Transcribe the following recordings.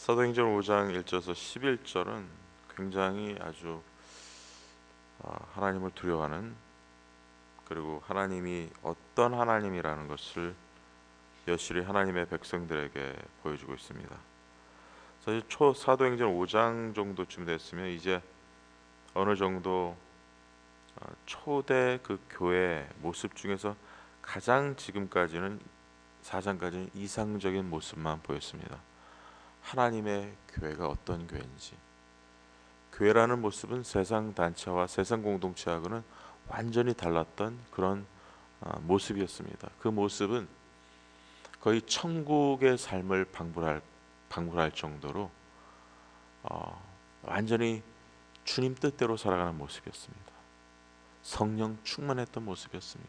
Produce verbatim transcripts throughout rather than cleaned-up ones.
사도행전 오 장 일 절에서 십일 절은 굉장히 아주 아, 하나님을 두려워하는, 그리고 하나님이 어떤 하나님이라는 것을 여실히 하나님의 백성들에게 보여주고 있습니다. 사실 초 사도행전 오 장 정도쯤 됐으면 이제 어느 정도 아, 초대 그 교회 모습 중에서 가장 지금까지는 사 장까지는 이상적인 모습만 보였습니다. 하나님의 교회가 어떤 교회인지, 교회라는 모습은 세상 단체와 세상 공동체하고는 완전히 달랐던 그런 아, 모습이었습니다. 그 모습은 거의 천국의 삶을 방불할 방불할 정도로 어, 완전히 주님 뜻대로 살아가는 모습이었습니다. 성령 충만했던 모습이었습니다.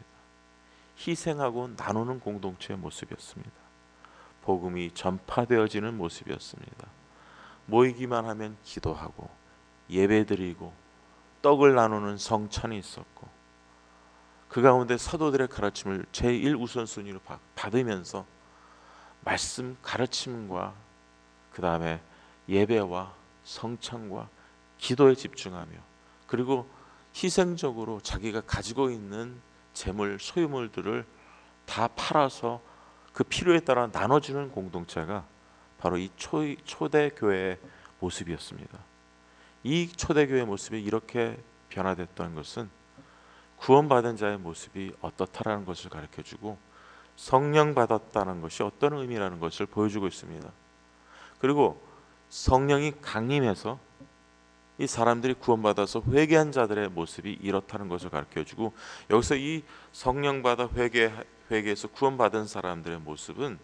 희생하고 나누는 공동체의 모습이었습니다. 복음이 전파되어지는 모습이었습니다. 모이기만 하면 기도하고 예배드리고 떡을 나누는 성찬이 있었고, 그 가운데 사도들의 가르침을 제일 우선순위로 받으면서 말씀 가르침과 그 다음에 예배와 성찬과 기도에 집중하며, 그리고 희생적으로 자기가 가지고 있는 재물 소유물들을 다 팔아서 그 필요에 따라 나눠주는 공동체가 바로 이 초, 초대교회의 모습이었습니다. 이 초대교회의 모습이 이렇게 변화됐다는 것은 구원받은 자의 모습이 어떻다라는 것을 가르쳐주고, 성령 받았다는 것이 어떤 의미라는 것을 보여주고 있습니다. 그리고 성령이 강림해서 이 사람들이 구원받아서 회개한 자들의 모습이 이렇다는 것을 가르쳐주고, 여기서 이 성령 받아 회개, 회개해서 구원받은 사람들의 모습은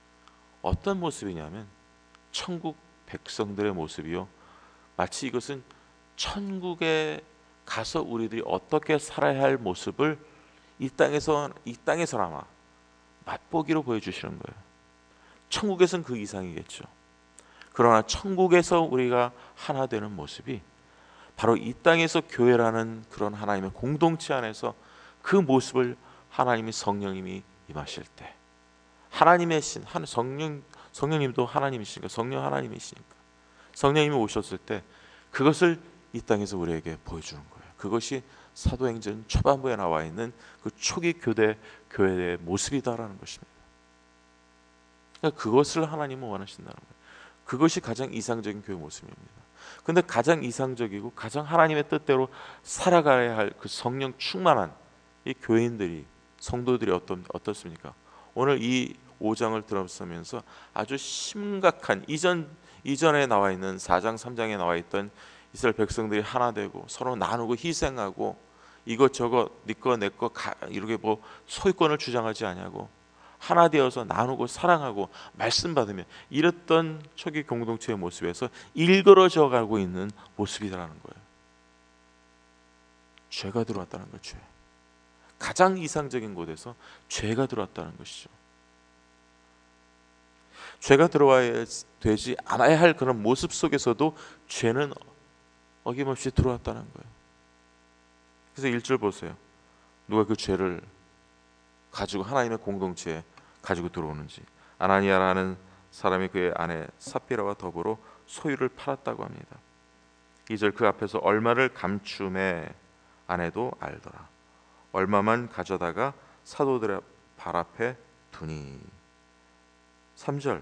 어떤 모습이냐면 천국 백성들의 모습이요, 마치 이것은 천국에 가서 우리들이 어떻게 살아야 할 모습을 이 땅에서 이 땅에서나마 맛보기로 보여주시는 거예요. 천국에서는 그 이상이겠죠. 그러나 천국에서 우리가 하나 되는 모습이 바로 이 땅에서 교회라는 그런 하나님의 공동체 안에서 그 모습을 하나님이 성령님이 임하실 때, 하나님의 신 성령 성령님도 하나님이시니까, 성령 하나님이시니까 성령님이 오셨을 때 그것을 이 땅에서 우리에게 보여주는 거예요. 그것이 사도행전 초반부에 나와 있는 그 초기 교대 교회의 모습이다라는 것입니다. 그러니까 그것을 하나님은 원하신다는 거예요. 그것이 가장 이상적인 교회 모습입니다. 근데 가장 이상적이고 가장 하나님의 뜻대로 살아가야 할 그 성령 충만한 이 교인들이, 성도들이 어떤 어떻습니까? 오늘 이 오 장을 들어서면서 아주 심각한, 이전 이전에 나와 있는 사 장 삼 장에 나와 있던 이스라엘 백성들이 하나 되고 서로 나누고 희생하고 이것저것 네 거 내 거 이렇게 뭐 소유권을 주장하지 아니하고 하나 되어서 나누고 사랑하고 말씀 받으며 이랬던 초기 공동체의 모습에서 일그러져 가고 있는 모습이라는 거예요. 죄가 들어왔다는 거죠. 죄. 가장 이상적인 곳에서 죄가 들어왔다는 것이죠. 죄가 들어와야 되지 않아야 할 그런 모습 속에서도 죄는 어김없이 들어왔다는 거예요. 그래서 일 절 보세요. 누가 그 죄를 가지고 하나님의 공동체에 가지고 들어오는지. 아나니아라는 사람이 그의 아내 삽비라와 더불어 소유를 팔았다고 합니다. 이 절 그 앞에서 얼마를 감춤에 아내도 알더라. 얼마만 가져다가 사도들의 발 앞에 두니. 삼 절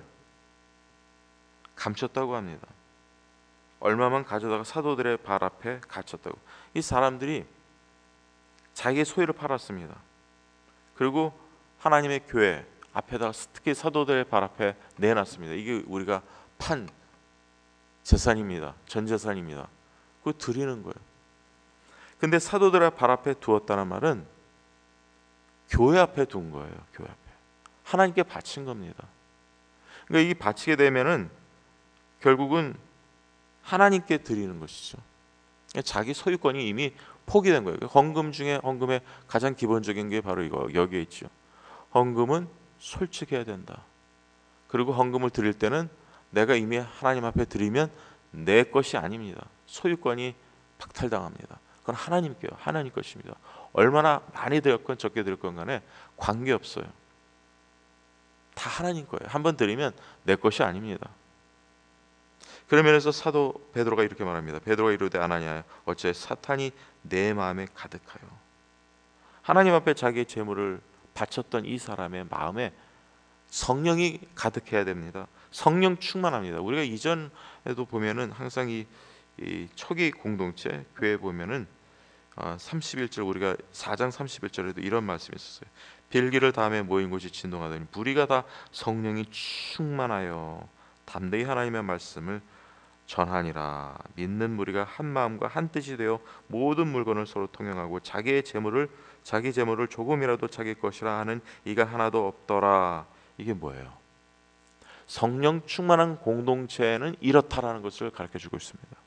감췄다고 합니다. 얼마만 가져다가 사도들의 발 앞에 갇혔다고. 이 사람들이 자기의 소유를 팔았습니다. 그리고 하나님의 교회 앞에다가 특히 사도들의 발 앞에 내놨습니다. 이게 우리가 판 재산입니다. 전 재산입니다. 그거 드리는 거예요. 근데 사도들의 발 앞에 두었다는 말은 교회 앞에 둔 거예요. 교회 앞에 하나님께 바친 겁니다. 그러니까 이 바치게 되면은 결국은 하나님께 드리는 것이죠. 자기 소유권이 이미 포기된 거예요. 헌금 중에 헌금의 가장 기본적인 게 바로 이거 여기에 있죠. 헌금은 솔직해야 된다. 그리고 헌금을 드릴 때는 내가 이미 하나님 앞에 드리면 내 것이 아닙니다. 소유권이 박탈당합니다. 그건 하나님께요. 하나님 것입니다. 얼마나 많이 드렸건 적게 드렸건 간에 관계없어요. 다 하나님 거예요. 한번 드리면 내 것이 아닙니다. 그런 면에서 사도 베드로가 이렇게 말합니다. 베드로가 이르되 아나니아여 어찌 사탄이 내 마음에 가득하여. 하나님 앞에 자기의 재물을 바쳤던 이 사람의 마음에 성령이 가득해야 됩니다. 성령 충만합니다. 우리가 이전에도 보면은 항상 이, 이 초기 공동체 교회 보면은 어, 삼십일 절 우리가 사 장 삼십일 절에도 이런 말씀이 있었어요. 빌기를 다음에 모인 곳이 진동하더니 무리가 다 성령이 충만하여 담대히 하나님의 말씀을 전하니라. 믿는 무리가 한 마음과 한 뜻이 되어 모든 물건을 서로 통용하고 자기의 재물을 자기 재물을 조금이라도 자기 것이라 하는 이가 하나도 없더라. 이게 뭐예요? 성령 충만한 공동체는 이렇다라는 것을 가르쳐주고 있습니다.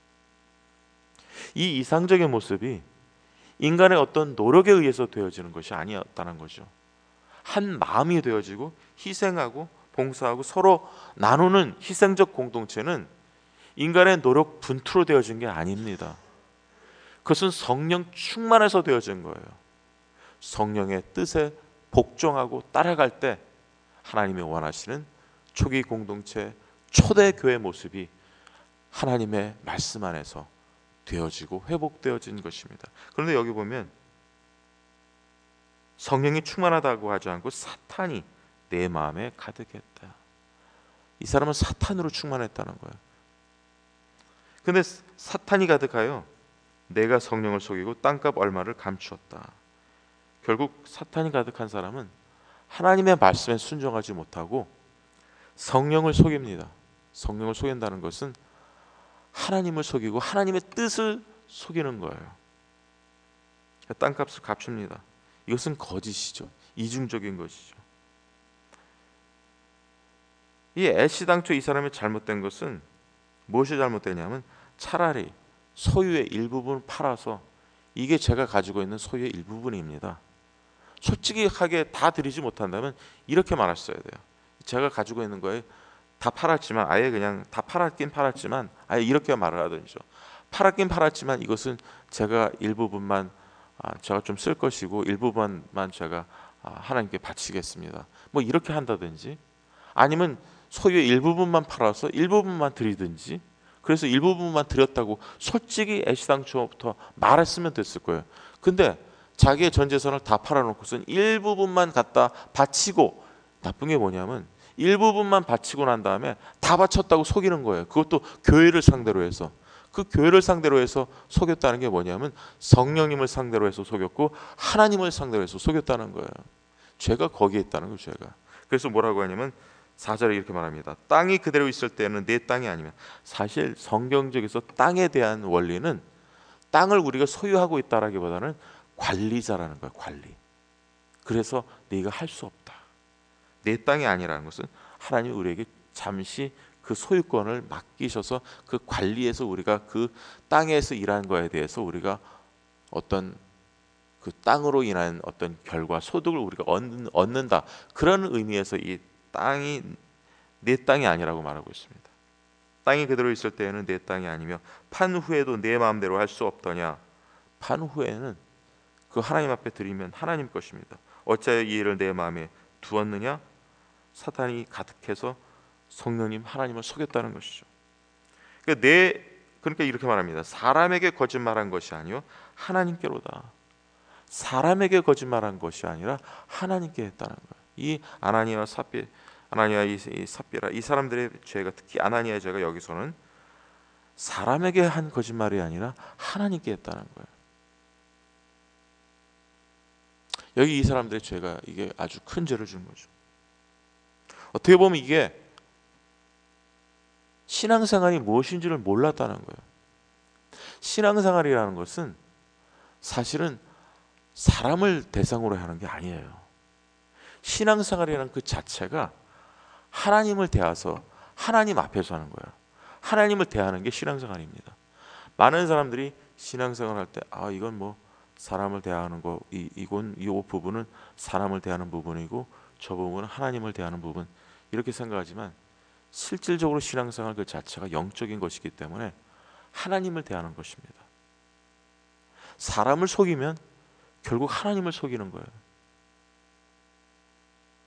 이 이상적인 모습이 인간의 어떤 노력에 의해서 되어지는 것이 아니었다는 거죠. 한 마음이 되어지고 희생하고 봉사하고 서로 나누는 희생적 공동체는 인간의 노력 분투로 되어진 게 아닙니다. 그것은 성령 충만해서 되어진 거예요. 성령의 뜻에 복종하고 따라갈 때 하나님이 원하시는 초기 공동체, 초대 교회 모습이 하나님의 말씀 안에서 되어지고 회복되어진 것입니다. 그런데 여기 보면 성령이 충만하다고 하지 않고 사탄이 내 마음에 가득했다. 이 사람은 사탄으로 충만했다는 거예요. 근데 사탄이 가득하여 내가 성령을 속이고 땅값 얼마를 감추었다. 결국 사탄이 가득한 사람은 하나님의 말씀에 순종하지 못하고 성령을 속입니다. 성령을 속인다는 것은 하나님을 속이고 하나님의 뜻을 속이는 거예요. 땅값을 갚습니다. 이것은 거짓이죠. 이중적인 것이죠. 이 애시당초 이 사람이 잘못된 것은 무엇이 잘못되냐면 차라리 소유의 일부분을 팔아서 이게 제가 가지고 있는 소유의 일부분입니다. 솔직하게 다 드리지 못한다면 이렇게 말했어야 돼요. 제가 가지고 있는 거에 다 팔았지만 아예 그냥 다 팔았긴 팔았지만 아예 이렇게 말을 하든지요. 팔았긴 팔았지만 이것은 제가 일부분만 제가 좀 쓸 것이고 일부분만 제가 하나님께 바치겠습니다. 뭐 이렇게 한다든지 아니면 소유의 일부분만 팔아서 일부분만 드리든지 그래서 일부분만 드렸다고 솔직히 애시당초부터 말했으면 됐을 거예요. 근데 자기의 전 재산을 다 팔아놓고선 일부분만 갖다 바치고 나쁜 게 뭐냐면 일부분만 바치고 난 다음에 다 바쳤다고 속이는 거예요. 그것도 교회를 상대로 해서. 그 교회를 상대로 해서 속였다는 게 뭐냐면 성령님을 상대로 해서 속였고 하나님을 상대로 해서 속였다는 거예요. 죄가 거기에 있다는 거예요. 죄가. 그래서 뭐라고 하냐면 사 절에 이렇게 말합니다. 땅이 그대로 있을 때는 내 땅이 아니면 사실 성경적에서 땅에 대한 원리는 땅을 우리가 소유하고 있다라기보다는 관리자라는 거예요. 관리. 그래서 네가 할 수 없다. 내 땅이 아니라는 것은 하나님 우리에게 잠시 그 소유권을 맡기셔서 그 관리에서 우리가 그 땅에서 일한 거에 대해서 우리가 어떤 그 땅으로 인한 어떤 결과 소득을 우리가 얻는, 얻는다. 그런 의미에서 이 땅이 내 땅이 아니라고 말하고 있습니다. 땅이 그대로 있을 때에는 내 땅이 아니며 판 후에도 내 마음대로 할 수 없더냐. 판 후에는 그 하나님 앞에 드리면 하나님 것입니다. 어찌하여 이 일을 내 마음에 두었느냐? 사탄이 가득해서 성령님 하나님을 속였다는 것이죠. 그러니까 내 그러니까 이렇게 말합니다. 사람에게 거짓말한 것이 아니요 하나님께로다. 사람에게 거짓말한 것이 아니라 하나님께 했다는 거예요. 이 아나니아와 삽비, 아나니아 이, 이 삽비라 이 사람들의 죄가 특히 아나니아의 죄가 여기서는 사람에게 한 거짓말이 아니라 하나님께 했다는 거예요. 여기 이 사람들의 죄가 이게 아주 큰 죄를 준 거죠. 어떻게 보면 이게 신앙생활이 무엇인지를 몰랐다는 거예요. 신앙생활이라는 것은 사실은 사람을 대상으로 하는 게 아니에요. 신앙생활이라는 그 자체가 하나님을 대해서 하나님 앞에서 하는 거예요. 하나님을 대하는 게 신앙생활입니다. 많은 사람들이 신앙생활할 때 아 이건 뭐 사람을 대하는 거 이, 이건 이 부분은 사람을 대하는 부분이고 저 부분은 하나님을 대하는 부분 이렇게 생각하지만 실질적으로 신앙생활 그 자체가 영적인 것이기 때문에 하나님을 대하는 것입니다. 사람을 속이면 결국 하나님을 속이는 거예요.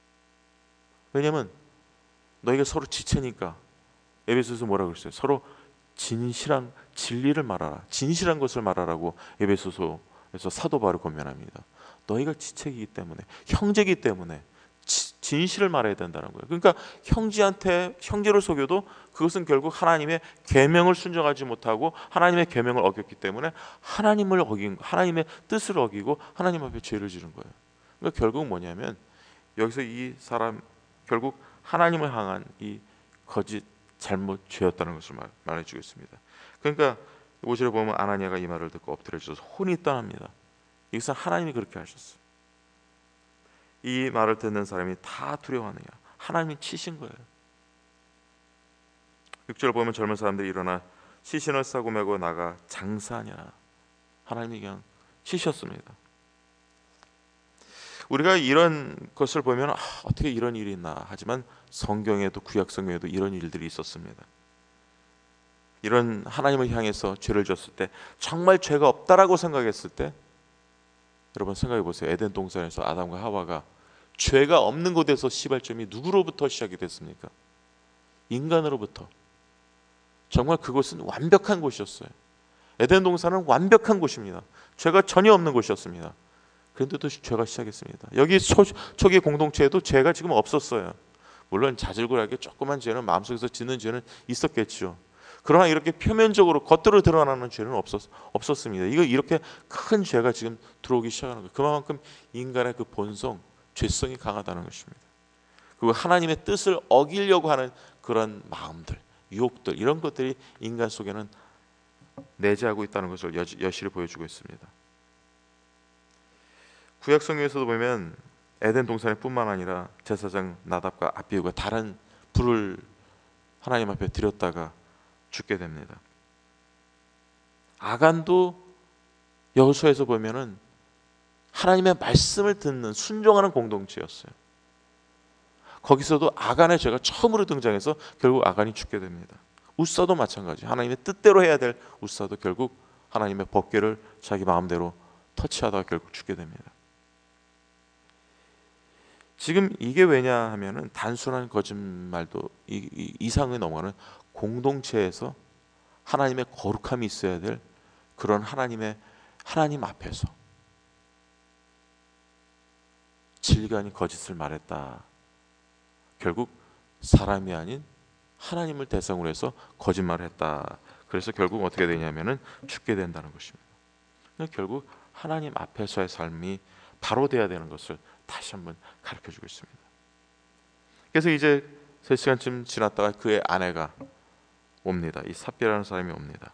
왜냐하면 너희가 서로 지체니까 에베소서 뭐라고 그랬어요? 서로 진실한 진리를 말하라, 진실한 것을 말하라고 에베소서에서 사도 바울이 권면합니다. 너희가 지체이기 때문에, 형제이기 때문에 지, 진실을 말해야 된다는 거예요. 그러니까 형제한테 형제를 속여도 그것은 결국 하나님의 계명을 순종하지 못하고 하나님의 계명을 어겼기 때문에 하나님을 어긴, 하나님의 뜻을 어기고 하나님 앞에 죄를 지른 거예요. 그러니까 결국 뭐냐면 여기서 이 사람 결국 하나님을 향한 이 거짓 잘못 죄였다는 것을 말, 말해주고 있습니다. 그러니까 오 절에 보면 아나니아가 이 말을 듣고 엎드려져서 혼이 떠납니다. 이것은 하나님이 그렇게 하셨어요. 이 말을 듣는 사람이 다 두려워하느냐, 하나님이 치신 거예요. 육 절 보면 젊은 사람들이 일어나 시신을 싸고 메고 나가 장사하냐, 하나님이 그냥 치셨습니다. 우리가 이런 것을 보면 아, 어떻게 이런 일이 있나 하지만 성경에도, 구약 성경에도 이런 일들이 있었습니다. 이런 하나님을 향해서 죄를 졌을 때, 정말 죄가 없다라고 생각했을 때, 여러분 생각해 보세요. 에덴 동산에서 아담과 하와가 죄가 없는 곳에서 시발점이 누구로부터 시작이 됐습니까? 인간으로부터. 정말 그곳은 완벽한 곳이었어요. 에덴 동산은 완벽한 곳입니다. 죄가 전혀 없는 곳이었습니다. 그런데도 죄가 시작했습니다. 여기 초, 초기 공동체에도 죄가 지금 없었어요. 물론 자질구레하게 조그만 죄는, 마음속에서 짓는 죄는 있었겠죠. 그러나 이렇게 표면적으로 겉으로 드러나는 죄는 없었, 없었습니다. 이거 이렇게 큰 죄가 지금 들어오기 시작하는 거예요. 그만큼 인간의 그 본성, 죄성이 강하다는 것입니다. 그리고 하나님의 뜻을 어기려고 하는 그런 마음들, 유혹들, 이런 것들이 인간 속에는 내재하고 있다는 것을 여, 여실히 보여주고 있습니다. 구약 성경에서도 보면 에덴 동산에 뿐만 아니라 제사장 나답과 아비후가 다른 불을 하나님 앞에 드렸다가 죽게 됩니다. 아간도 여호수아에서 보면은 하나님의 말씀을 듣는, 순종하는 공동체였어요. 거기서도 아간의 죄가 처음으로 등장해서 결국 아간이 죽게 됩니다. 웃사도 마찬가지. 하나님의 뜻대로 해야 될 웃사도 결국 하나님의 법궤를 자기 마음대로 터치하다가 결국 죽게 됩니다. 지금 이게 왜냐 하면은 단순한 거짓말도 이, 이, 이상을 넘어가는 공동체에서 하나님의 거룩함이 있어야 될 그런 하나님의 하나님 앞에서 진리가 아닌 거짓을 말했다. 결국 사람이 아닌 하나님을 대상으로 해서 거짓말을 했다. 그래서 결국 어떻게 되냐면은 죽게 된다는 것입니다. 결국 하나님 앞에서의 삶이 바로 돼야 되는 것을 다시 한번 가르쳐주고 있습니다. 그래서 이제 세 시간쯤 지났다가 그의 아내가 옵니다. 이 삽비라는 사람이 옵니다.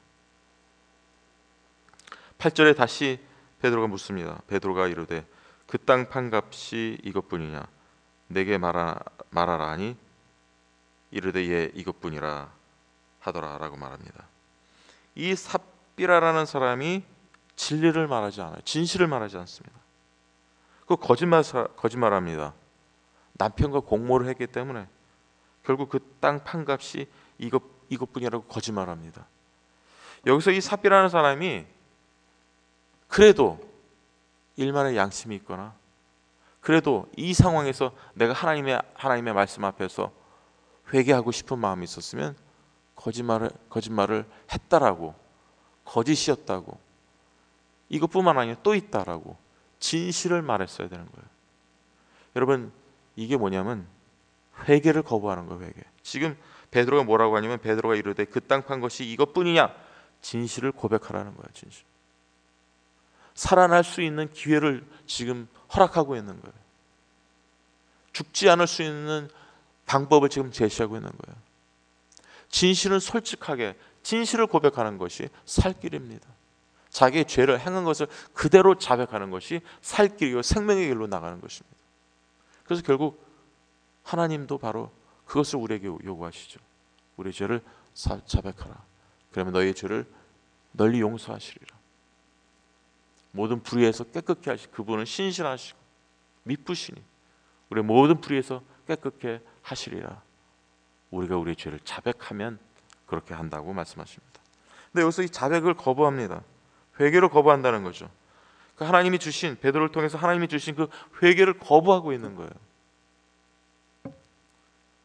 팔 절에 다시 베드로가 묻습니다. 베드로가 이르되 그 땅 판값이 이것뿐이냐? 내게 말하, 말하라 하니 이르되 예 이것뿐이라 하더라 라고 말합니다. 이 삽비라라는 사람이 진리를 말하지 않아요. 진실을 말하지 않습니다. 그 거짓말 거짓말합니다. 남편과 공모를 했기 때문에 결국 그 땅 판값이 이것 이것뿐이라고 거짓말합니다. 여기서 이 삽비라는 사람이 그래도 일만의 양심이 있거나 그래도 이 상황에서 내가 하나님의 하나님의 말씀 앞에서 회개하고 싶은 마음이 있었으면 거짓말을 거짓말을 했다라고, 거짓이었다고, 이것뿐만 아니라 또 있다라고 진실을 말했어야 되는 거예요. 여러분 이게 뭐냐면 회개를 거부하는 거예요. 회개. 지금 베드로가 뭐라고 하냐면 베드로가 이르되 그 땅 판 것이 이것뿐이냐? 진실을 고백하라는 거예요. 진실. 살아날 수 있는 기회를 지금 허락하고 있는 거예요. 죽지 않을 수 있는 방법을 지금 제시하고 있는 거예요. 진실은 솔직하게 진실을 고백하는 것이 살 길입니다. 자기의 죄를 행한 것을 그대로 자백하는 것이 살 길이고 생명의 길로 나가는 것입니다. 그래서 결국 하나님도 바로 그것을 우리에게 요구하시죠. 우리의 죄를 자백하라. 그러면 너희의 죄를 널리 용서하시리라. 모든 불의에서 깨끗게 하시. 그분은 신실하시고 미쁘시니 우리의 모든 불의에서 깨끗게 하시리라. 우리가 우리의 죄를 자백하면 그렇게 한다고 말씀하십니다. 근데 여기서 이 자백을 거부합니다. 회개를 거부한다는 거죠. 그 하나님이 주신, 베드로를 통해서 하나님이 주신 그 회개를 거부하고 있는 거예요.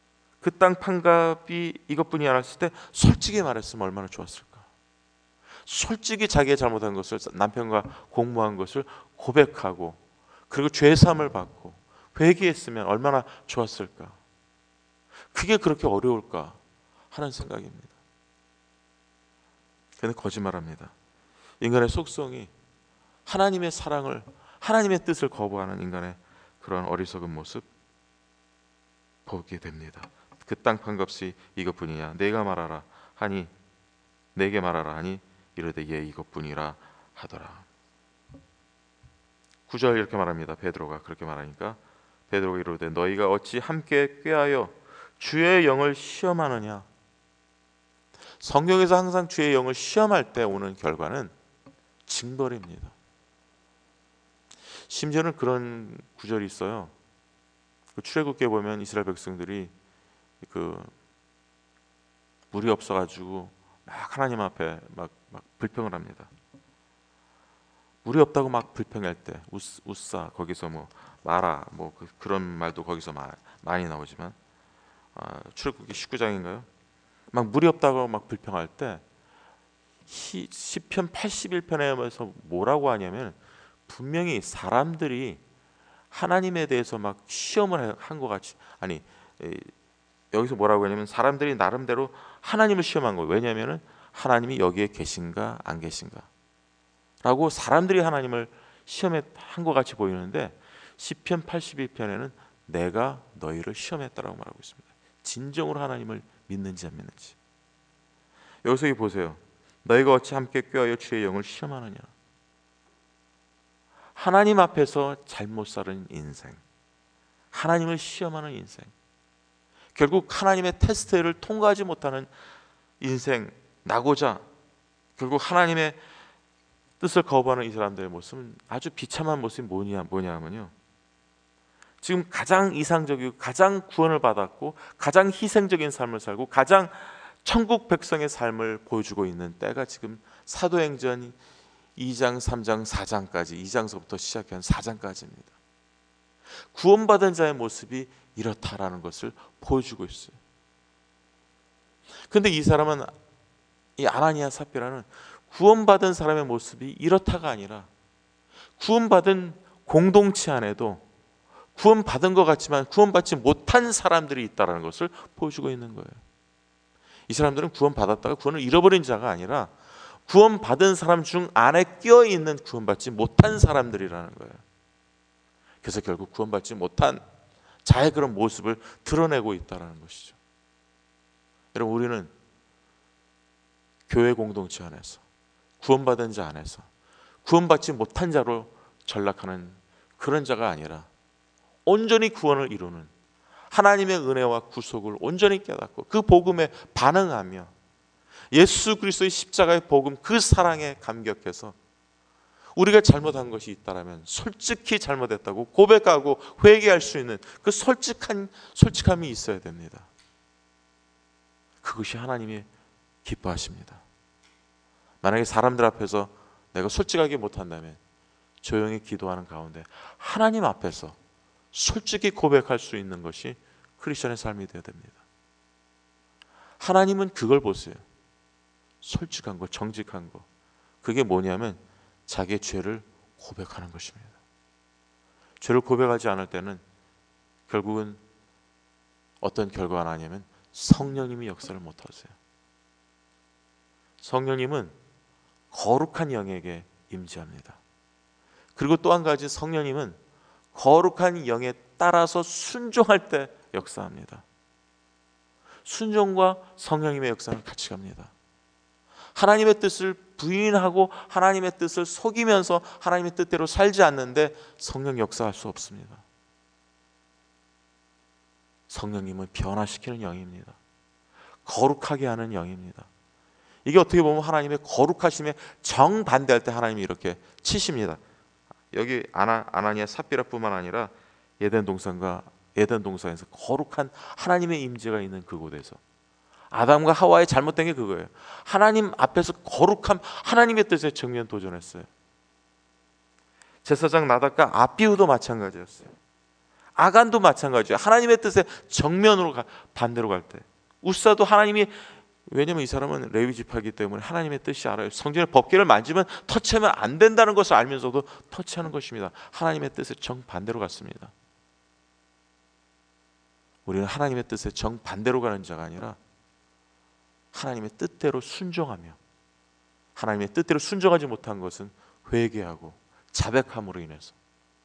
그 땅 판값이 이것뿐이 알았을 때 솔직히 말했으면 얼마나 좋았을까. 솔직히 자기가 잘못한 것을, 남편과 공모한 것을 고백하고 그리고 죄사함을 받고 회개했으면 얼마나 좋았을까. 그게 그렇게 어려울까 하는 생각입니다. 그런데 거짓말합니다. 인간의 속성이 하나님의 사랑을, 하나님의 뜻을 거부하는 인간의 그런 어리석은 모습 보게 됩니다. 그 땅 판값이 이것뿐이냐 내가 말하라 하니 내게 말하라 하니 이르되 예 이것뿐이라 하더라. 구 절 이렇게 말합니다. 베드로가 그렇게 말하니까 베드로가 이르되 너희가 어찌 함께 꾀하여 주의 영을 시험하느냐. 성경에서 항상 주의 영을 시험할 때 오는 결과는 징벌입니다. 심지어는 그런 구절이 있어요. 그 출애굽기에 보면 이스라엘 백성들이 그 물이 없어가지고 막 하나님 앞에 막, 막 불평을 합니다. 물이 없다고 막 불평할 때 우스, 우싸 거기서 뭐 마라 뭐 그, 그런 말도 거기서 마, 많이 나오지만 아, 출애굽기 십구 장인가요? 막 물이 없다고 막 불평할 때 시편 팔십일 편에서 뭐라고 하냐면 분명히 사람들이 하나님에 대해서 막 시험을 한 것 같이, 아니 여기서 뭐라고 하냐면 사람들이 나름대로 하나님을 시험한 거예요. 왜냐하면 하나님이 여기에 계신가 안 계신가 라고 사람들이 하나님을 시험한 것 같이 보이는데 시편 팔십일 편에는 내가 너희를 시험했다라고 말하고 있습니다. 진정으로 하나님을 믿는지 안 믿는지. 여기서 이 보세요. 너희가 어찌 함께 꾀하여 주의 영을 시험하느냐. 하나님 앞에서 잘못 사는 인생, 하나님을 시험하는 인생, 결국 하나님의 테스트를 통과하지 못하는 인생 나고자 결국 하나님의 뜻을 거부하는 이 사람들의 모습은 아주 비참한 모습이 뭐냐, 뭐냐 하면요, 지금 가장 이상적이고 가장 구원을 받았고 가장 희생적인 삶을 살고 가장 천국 백성의 삶을 보여주고 있는 때가 지금 사도행전 이 장, 삼 장, 사 장까지, 이 장서부터 시작한 사 장까지입니다. 구원받은 자의 모습이 이렇다라는 것을 보여주고 있어요. 그런데 이 사람은, 이 아나니아 삽비라는 구원받은 사람의 모습이 이렇다가 아니라 구원받은 공동체 안에도 구원받은 것 같지만 구원받지 못한 사람들이 있다는 것을 보여주고 있는 거예요. 이 사람들은 구원받았다가 구원을 잃어버린 자가 아니라 구원받은 사람 중 안에 끼어있는 구원받지 못한 사람들이라는 거예요. 그래서 결국 구원받지 못한 자의 그런 모습을 드러내고 있다는 것이죠. 여러분, 우리는 교회 공동체 안에서 구원받은 자 안에서 구원받지 못한 자로 전락하는 그런 자가 아니라 온전히 구원을 이루는 하나님의 은혜와 구속을 온전히 깨닫고 그 복음에 반응하며 예수 그리스도의 십자가의 복음, 그 사랑에 감격해서 우리가 잘못한 것이 있다면 솔직히 잘못했다고 고백하고 회개할 수 있는 그 솔직한 솔직함이 있어야 됩니다. 그것이 하나님이 기뻐하십니다. 만약에 사람들 앞에서 내가 솔직하게 못한다면 조용히 기도하는 가운데 하나님 앞에서 솔직히 고백할 수 있는 것이 크리스천의 삶이 되어야 됩니다. 하나님은 그걸 보세요. 솔직한 거, 정직한 거. 그게 뭐냐면 자기의 죄를 고백하는 것입니다. 죄를 고백하지 않을 때는 결국은 어떤 결과가 나냐면 성령님이 역사를 못하세요. 성령님은 거룩한 영에게 임재합니다. 그리고 또 한 가지, 성령님은 거룩한 영에 따라서 순종할 때 역사합니다. 순종과 성령님의 역사는 같이 갑니다. 하나님의 뜻을 부인하고 하나님의 뜻을 속이면서 하나님의 뜻대로 살지 않는데 성령 역사할 수 없습니다. 성령님은 변화시키는 영입니다. 거룩하게 하는 영입니다. 이게 어떻게 보면 하나님의 거룩하심에 정반대할 때 하나님이 이렇게 치십니다. 여기 아나, 아나니아 삽비라뿐만 아니라 에덴 동산과 에덴 동산에서 거룩한 하나님의 임재가 있는 그곳에서 아담과 하와의 잘못된 게 그거예요. 하나님 앞에서 거룩함, 하나님의 뜻에 정면 도전했어요. 제사장 나답과 아비후도 마찬가지였어요. 아간도 마찬가지예요. 하나님의 뜻에 정면으로 가, 반대로 갈 때. 우사도 하나님이, 왜냐면 이 사람은 레위 지파이기 때문에 하나님의 뜻이 알아요. 성전의 법궤를 만지면 터치하면 안 된다는 것을 알면서도 터치하는 것입니다. 하나님의 뜻에 정반대로 갔습니다. 우리는 하나님의 뜻에 정반대로 가는 자가 아니라 하나님의 뜻대로 순종하며, 하나님의 뜻대로 순종하지 못한 것은 회개하고 자백함으로 인해서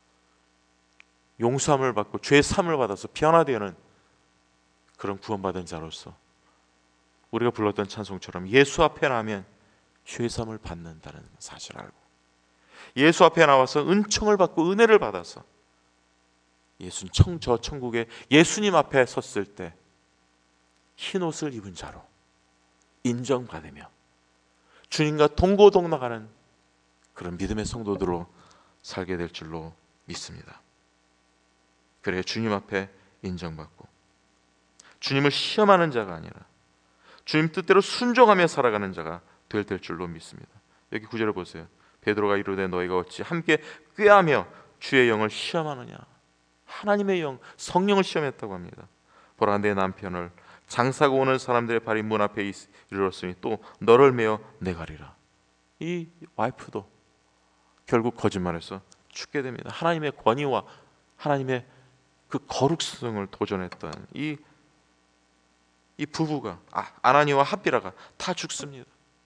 용서함을 받고 죄 사함을 받아서 변화되는 그런 구원받은 자로서 우리가 불렀던 찬송처럼 예수 앞에 나면 죄 사함을 받는다는 사실을 알고, 예수 앞에 나와서 은총을 받고 은혜를 받아서 예수는 청, 저 천국에 예수님 앞에 섰을 때 흰옷을 입은 자로 인정받으며 주님과 동고동락하는 그런 믿음의 성도들로 살게 될 줄로 믿습니다. 그래야 주님 앞에 인정받고 주님을 시험하는 자가 아니라 주님 뜻대로 순종하며 살아가는 자가 될, 될 줄로 믿습니다. 여기 구절을 보세요. 베드로가 이르되 너희가 어찌 함께 꾀하며 주의 영을 시험하느냐. 하나님의 영, 성령을 시험했다고 합니다. 보라 내 남편을 장사고 오는 사람들의 발이 문 앞에 이르렀으니 또 너를 메어 내가리라. 이 와이프도 결국 거짓말해서 죽게 됩니다. 하나님의 권위와 하나님의 그 거룩성을 도전했던 이, 이 부부가, 아, 아나니와 핫비라가 다 죽습니다.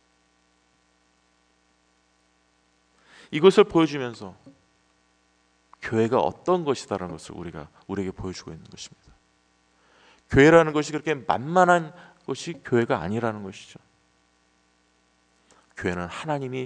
이것을 보여주면서 교회가 어떤 것이다라는 것을 우리가 우리에게 보여주고 있는 것입니다. 교회라는 것이 그렇게 만만한 것이 교회가 아니라는 것이죠. 교회는 하나님이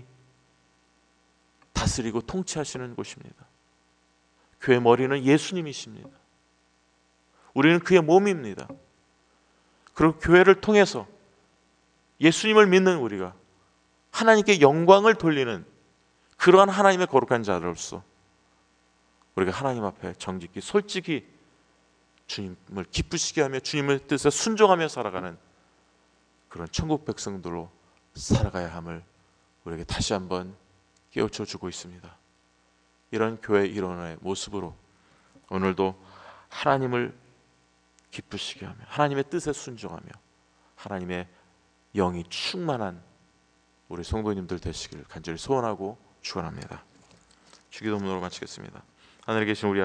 다스리고 통치하시는 곳입니다. 교회 머리는 예수님이십니다. 우리는 그의 몸입니다. 그리고 교회를 통해서 예수님을 믿는 우리가 하나님께 영광을 돌리는 그러한 하나님의 거룩한 자로서 우리가 하나님 앞에 정직히 솔직히 주님을 기쁘시게 하며 주님의 뜻에 순종하며 살아가는 그런 천국 백성들로 살아가야 함을 우리에게 다시 한번 깨우쳐 주고 있습니다. 이런 교회 일원의 모습으로 오늘도 하나님을 기쁘시게 하며 하나님의 뜻에 순종하며 하나님의 영이 충만한 우리 성도님들 되시길 간절히 소원하고 축원합니다. 주기도문으로 마치겠습니다. 하늘에 계신 우리